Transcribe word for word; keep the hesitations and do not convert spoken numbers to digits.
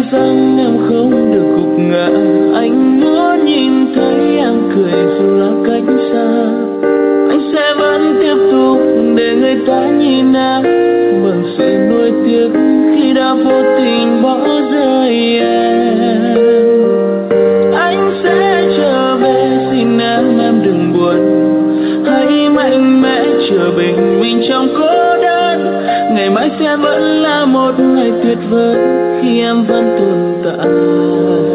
rằng em không được gục ngã. Anh muốn nhìn thấy em cười dù là cách xa. Anh sẽ vẫn tiếp tục để người ta nhìn em bằng sự nuối tiếc khi đã vô tình bỏ rơi em. Anh sẽ trở về, xin em em đừng buồn, hãy mạnh mẽ chờ bình minh trong cô đơn. Ngày mai sẽ vẫn là một ngày tuyệt vời khi em vẫn tồn tại.